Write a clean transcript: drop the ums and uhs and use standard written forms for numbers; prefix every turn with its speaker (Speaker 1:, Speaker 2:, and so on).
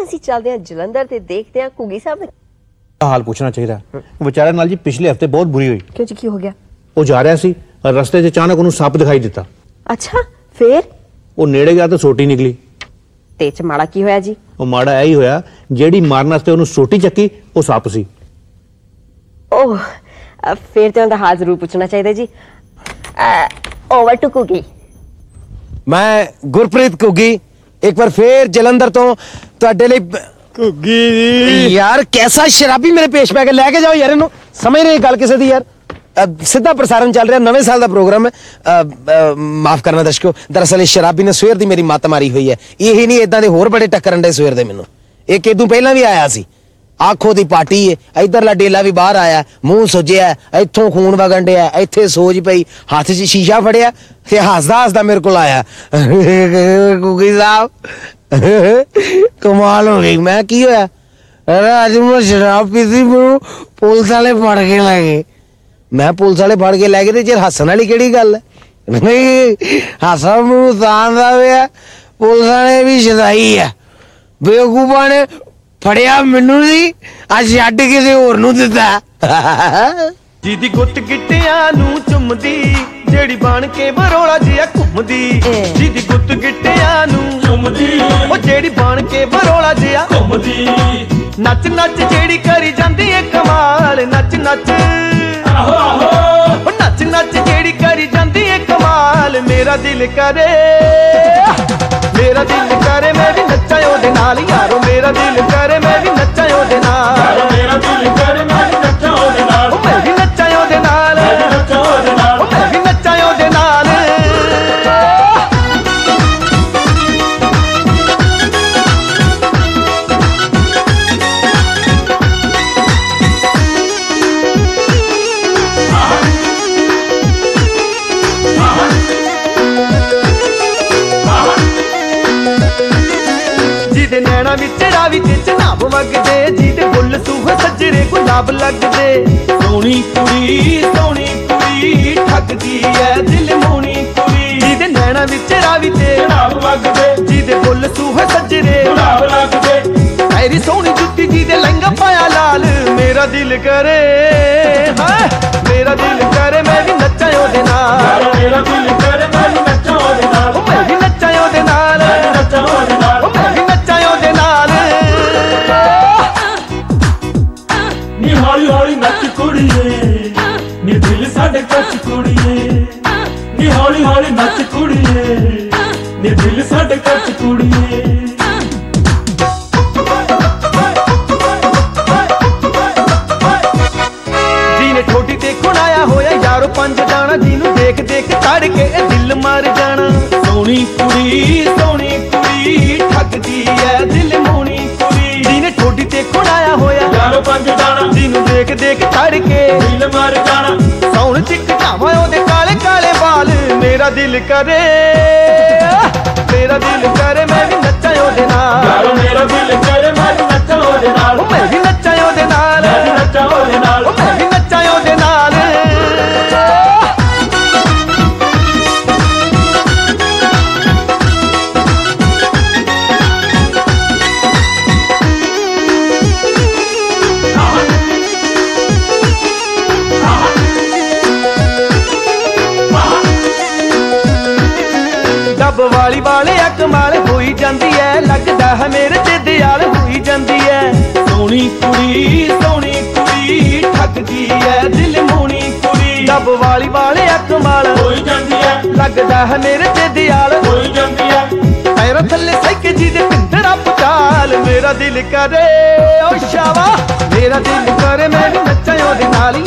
Speaker 1: ਅਸੀਂ ਚੱਲਦੇ ਹਾਂ ਜਲੰਧਰ ਤੇ ਦੇਖਦੇ ਹਾਂ ਘੁੱਗੀ ਸਾਹਿਬ ਨੇ
Speaker 2: ਹਾਲ ਪੁੱਛਣਾ ਚਾਹੀਦਾ ਵਿਚਾਰੇ ਨਾਲ ਜੀ ਪਿਛਲੇ ਹਫਤੇ ਬਹੁਤ ਬੁਰੀ ਹੋਈ।
Speaker 1: ਕਿਉਂ ਜੀ, ਕੀ ਹੋ ਗਿਆ?
Speaker 2: ਉਹ ਜਾ ਰਿਹਾ ਸੀ ਰਸਤੇ 'ਚ ਅਚਾਨਕ ਉਹਨੂੰ ਸੱਪ ਦਿਖਾਈ ਦਿੱਤਾ।
Speaker 1: ਅੱਛਾ, ਫੇਰ?
Speaker 2: ਉਹ ਨੇੜੇ ਗਿਆ ਤਾਂ ਸੋਟੀ ਨਿਕਲੀ।
Speaker 1: ਤੇ ਚ ਮਾੜਾ ਕੀ ਹੋਇਆ ਜੀ?
Speaker 2: ਉਹ ਮਾੜਾ ਇਹ ਹੀ ਹੋਇਆ ਜਿਹੜੀ ਮਾਰਨ ਵਾਸਤੇ ਉਹਨੂੰ ਸੋਟੀ ਚੱਕੀ ਉਹ ਸੱਪ ਸੀ।
Speaker 1: ਓਹ ਫੇਰ ਤੇ ਉਹਦਾ ਹਾਲ ਜ਼ਰੂਰ ਪੁੱਛਣਾ ਚਾਹੀਦਾ ਜੀ। Over to Ghuggi.
Speaker 3: ਮੈਂ ਗੁਰਪ੍ਰੀਤ ਘੁੱਗੀ ਇੱਕ ਵਾਰ ਫੇਰ ਜਲੰਧਰ ਤੋਂ ਤੁਹਾਡੇ ਲਈ।
Speaker 2: ਘੁੱਗੀ ਜੀ
Speaker 3: ਯਾਰ ਕੈਸਾ ਸ਼ਰਾਬੀ ਮੇਰੇ ਪੇਸ਼ ਪੈ ਕੇ ਲੈ ਕੇ ਜਾਓ ਯਾਰ ਇਹਨੂੰ, ਸਮਝ ਨਹੀਂ ਗੱਲ ਕਿਸੇ ਦੀ ਯਾਰ। ਸਿੱਧਾ ਪ੍ਰਸਾरण ਚੱਲ ਰਿਹਾ, ਨਵੇਂ ਸਾਲ ਦਾ ਪ੍ਰੋਗਰਾਮ ਹੈ। ਮਾਫ ਕਰਨਾ ਦਰਸ਼ਕੋ, ਦਰਅਸਲ ਇਹ ਸ਼ਰਾਬੀ ਨੇ ਸਵੇਰ ਦੀ ਮੇਰੀ ਮੱਤ ਮਾਰੀ ਹੋਈ ਹੈ। ਇਹ ਨਹੀਂ ਇਦਾਂ ਦੇ ਹੋਰ ਬੜੇ ਟੱਕਰਨ ਦੇ ਸਵੇਰ ਦੇ ਮੈਨੂੰ। ਇੱਕ ਇਦੋਂ ਪਹਿਲਾਂ ਵੀ ਆਇਆ ਸੀ, ਆਖੋ ਦੀ ਪਾਰਟੀ ਹੈ, ਇਧਰਲਾ ਡੇਲਾ ਵੀ ਬਾਹਰ ਆਇਆ, ਮੂੰਹ ਸੁੱਜਿਆ, ਇੱਥੋਂ ਖੂਨ ਵਗਣ ਡਿਆ, ਇੱਥੇ ਸੋਜ ਪਈ, ਹੱਥ 'ਚ ਸ਼ੀਸ਼ਾ ਫੜਿਆ ਤੇ ਹੱਸਦਾ ਹੱਸਦਾ ਮੇਰੇ ਕੋਲ ਆਇਆ। ਘੁੱਗੀ ਸਾਹਿਬ ਕਮਾਲ ਹੋ ਗਈ। ਮੈਂ ਕੀ ਹੋਇਆ? ਅੱਜ ਮੈਂ ਸ਼ਰਾਬ ਪੀਤੀ, ਮੈਨੂੰ ਪੁਲਿਸ ਵਾਲੇ ਫੜ ਕੇ ਲੈ ਗਏ। ਮੈਂ ਪੁਲਿਸ ਵਾਲੇ ਫੜ ਕੇ ਲੈ ਗਏ ਤੇ ਜੇ ਹੱਸਣ ਵਾਲੀ ਕਿਹੜੀ ਗੱਲ ਹੈ? ਨਹੀਂ ਹਾਸਾ ਮੈਨੂੰ ਤਾਂ ਦਾ ਪਿਆ, ਪੁਲਿਸ ਵਾਲੇ ਵੀ ਸ਼ਦਾਈ ਆ, ਬੇਵਕੂਫਾਂ ਨੇ ਫੜਿਆ ਮੈਨੂੰ ਸੀ, ਅੱਜ ਛੱਡ ਕਿਸੇ ਹੋਰ ਨੂੰ ਦਿੱਤਾ।
Speaker 4: ਜਿਹਦੀ ਗੁੱਤ ਗਿੱਟਿਆਂ ਨੂੰ ਚੁੰਮਦੀ, ਜਿਹੜੀ ਬਣ ਕੇ ਬਰੋਲਾ ਜਿਹਾ ਘੁੰਮਦੀ। ਜਿਹਦੀ ਗੁੱਤ ਗਿੱਟਿਆਂ ਨੂੰ ਚੁੰਮਦੀ, ਉਹ ਜਿਹੜੀ ਬਣ ਕੇ ਬਰੋਲਾ ਜਿਹਾ ਘੁੰਮਦੀ। ਨੱਚ ਨੱਚ ਜਿਹੜੀ ਕਰੀ ਜਾਂਦੀ ਏ ਕਮਾਲ, ਨੱਚ ਨੱਚ ਆਹੋ ਆਹੋ, ਨੱਚ ਨੱਚ ਜਿਹੜੀ ਕਰੀ ਜਾਂਦੀ ਏ ਕਮਾਲ। ਮੇਰਾ ਦਿਲ ਕਰੇ, ਮੇਰਾ ਦਿਲ ਕਰੇ ਮੈਂ ਵੀ ਨੱਚਾਂ ਉਹਦੇ ਨਾਲ ਯਾਰੋ। ਮੇਰਾ ਦਿਲ ਕਰੇ ਮੈਂ ਵੀ ਨੱਚਾਂ ਉਹਦੇ ਨਾਲ, ਮੇਰਾ ਦਿਲ ਕਰੇ ਮੈਂ ਵੀ ਨੱਚਾਂ ਉਹਦੇ ਨਾਲ। ਮੈਂ ਵੀ ਨੱਚਾਂ ਉਹਦੇ ਨਾਲ, ਮੈਂ ਵੀ ਨੱਚਾਂ ਉਹਦੇ ਨਾਲ, ਮੈਂ ਵੀ ਨੱਚਾਂ ਉਹਦੇ ਨਾਲ। ਜਿਹਦੇ ਨੈਣਾ ਵਿੱਚ ਰਾਵੀ ਤੇ ਚਨਾਬ ਵਗਦੇ, ਜਿਹਦੇ ਬੁੱਲ ਸੂਹੇ ਸੱਜਰੇ ਗੁਲਾਬ ਲੱਗਦੇ। ਸੋਹਣੀ ਕੁੜੀ ਠੱਗਦੀ ਐ ਦਿਲ ਮੋਣੀ ਕੁੜੀ। ਜਿਹਦੇ ਨੈਣਾ ਵਿੱਚ ਰਾਵੀ ਤੇ ਚਨਾਬ ਵਗਦੇ, ਜਿਹਦੇ ਬੁੱਲ ਸੂਹੇ ਸੱਜਰੇ ਗੁਲਾਬ ਲੱਗਦੇ। ਐਰੀ ਸੋਹਣੀ ਜੁੱਤੀ ਜਿਹਦੇ ਲਹਿੰਗਾ ਪਾਇਆ ਲਾਲ। ਮੇਰਾ ਦਿਲ ਕਰੇ, ਹਾਂ ਮੇਰਾ ਦਿਲ ਕਰੇ ਮੈਂ ਵੀ ਨੱਚਾਂ ਉਹਦੇ ਨਾਲ। ਮੇਰਾ ਦਿਲ ਕਰੇ ਮੈਂ ਵੀ ਨੱਚਾਂ ਉਹਦੇ ਨਾਲ, ਮੈਂ ਵੀ ਨੱਚਾਂ ਉਹਦੇ ਨਾਲ, ਮੈਂ ਵੀ ਨੱਚਾਂ ਉਹਦੇ ਨਾਲ, ਮੈਂ ਵੀ ਨੱਚਾਂ ਉਹਦੇ ਨਾਲ।
Speaker 5: ਨੀ ਹੌਲੀ ਹੌਲੀ ਨੱਚ ਕੁੜੀਏ, ਨੀ ਦਿਲ ਸਾਡੇ ਕੱਚ ਕੁੜੀਏ। ਨੀ ਹੌਲੀ ਹੌਲੀ ਨੱਚ ਕੁੜੀਏ, ਨੀ ਦਿਲ ਸਾਡੇ ਕੱਚ ਕੁੜੀਏ।
Speaker 4: ਜਿਹਨੇ ਠੋਡੀ ਤੇ ਖੁਣਾਇਆ ਹੋਇਆ ਯਾਰੋ ਪੰਜ ਜਾਣਾ, ਜਿਹਨੂੰ ਦੇਖ ਦੇਖ ਤੜ ਕੇ ਇਹ ਦਿਲ ਮਰ ਜਾਣਾ। ਸੋਹਣੀ ਕੁੜੀ ਠੱਗਦੀ ਐ ਦਿਲ ਮੋਣੀ ਕੁੜੀ। ਜਿਹਨੇ ਠੋਡੀ ਤੇ ਖੁਣਾਇਆ ਹੋਇਆ
Speaker 5: ਯਾਰੋ ਪੰਜ ਜਾਣਾ,
Speaker 4: ਜਿਹਨੂੰ ਦੇਖ ਦੇਖ ਤੜ ਕੇ
Speaker 5: ਦਿਲ ਮਰ ਜਾਣਾ।
Speaker 4: ਸੌਣ ਚਿੱਕ ਝਾਵਾਂ ਉਹਦੇ ਕਾਲੇ ਕਾਲੇ ਵਾਲ। ਮੇਰਾ ਦਿਲ ਕਰੇ, ਮੇਰਾ ਦਿਲ ਕਰੇ ਮੈਂ ਵੀ ਨੱਚਾਂ ਉਹਦੇ ਨਾਲ।
Speaker 5: ਯਾਰੋ ਮੇਰਾ ਦਿਲ ਕਰੇ ਮੈਂ ਵੀ ਨੱਚਾਂ ਉਹਦੇ ਨਾਲ,
Speaker 4: ਮੈਂ ਵੀ ਨੱਚਾਂ ਉਹਦੇ ਨਾਲ,
Speaker 5: ਮੈਂ ਵੀ ਨੱਚਾਂ ਉਹਦੇ ਨਾਲ,
Speaker 4: ਮੈਂ ਵੀ ਨੱਚਾਂ ਉਹਦੇ ਨਾਲ। ਡੱਬ ਵਾਲੀ ਵਾਲਿਆ ਕਮਾਲ ਹੋਈ ਜਾਂਦੀ ਐ, ਲੱਗਦਾ ਹੈ ਮੇਰੇ ਤੇ ਦਿਆਲ ਹੋਈ ਜਾਂਦੀ ਐ। ਸੋਹਣੀ ਕੁੜੀ ਠੱਗਦੀ ਐ ਦਿਲ ਮੋਣੀ ਕੁੜੀ। ਡੱਬ ਵਾਲੀ ਵਾਲਿਆ ਕਮਾਲ
Speaker 5: ਹੋਈ ਜਾਂਦੀ ਐ,
Speaker 4: ਲੱਗਦਾ ਹੈ ਮੇਰੇ ਤੇ ਦਿਆਲ
Speaker 5: ਹੋਈ ਜਾਂਦੀ ਐ।
Speaker 4: ਪੈਰਾਂ ਥੱਲੇ ਸਾਈਕੇ ਜਿਹਦੇ ਪਿੰਦਰਾ ਪਟਾਲ। ਮੇਰਾ ਦਿਲ ਕਰੇ ਓ ਸ਼ਾਵਾ, ਮੇਰਾ ਦਿਲ ਕਰੇ ਮੈਂ ਵੀ ਨੱਚਾਂ ਉਹਦੇ ਨਾਲ